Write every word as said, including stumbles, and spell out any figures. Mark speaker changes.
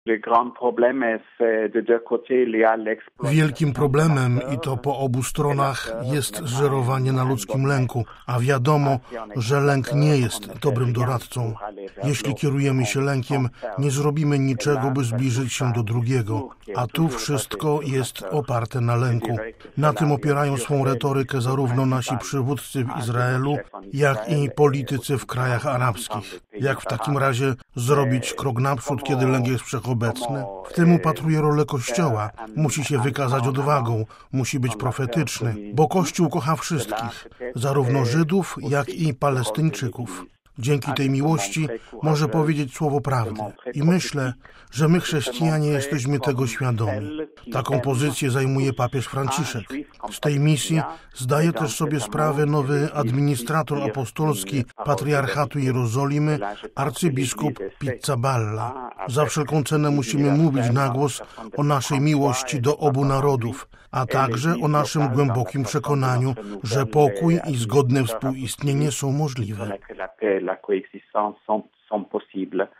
Speaker 1: Wielkim problemem, i to po obu stronach, jest żerowanie na ludzkim lęku, a wiadomo, że lęk nie jest dobrym doradcą. Jeśli kierujemy się lękiem, nie zrobimy niczego, by zbliżyć się do drugiego, a tu wszystko jest oparte na lęku. Na tym opierają swą retorykę zarówno nasi przywódcy w Izraelu, jak i politycy w krajach arabskich. Jak w takim razie zrobić krok naprzód, kiedy lęk jest wszechobecny? W tym upatruje rolę Kościoła. Musi się wykazać odwagą, musi być profetyczny, bo Kościół kocha wszystkich, zarówno Żydów, jak i Palestyńczyków. Dzięki tej miłości może powiedzieć słowo prawdy. I myślę, że my chrześcijanie jesteśmy tego świadomi. Taką pozycję zajmuje papież Franciszek. Z tej misji zdaje też sobie sprawę nowy administrator apostolski Patriarchatu Jerozolimy, arcybiskup Pizzaballa. Za wszelką cenę musimy mówić na głos o naszej miłości do obu narodów, a także o naszym głębokim przekonaniu, że pokój i zgodne współistnienie są możliwe.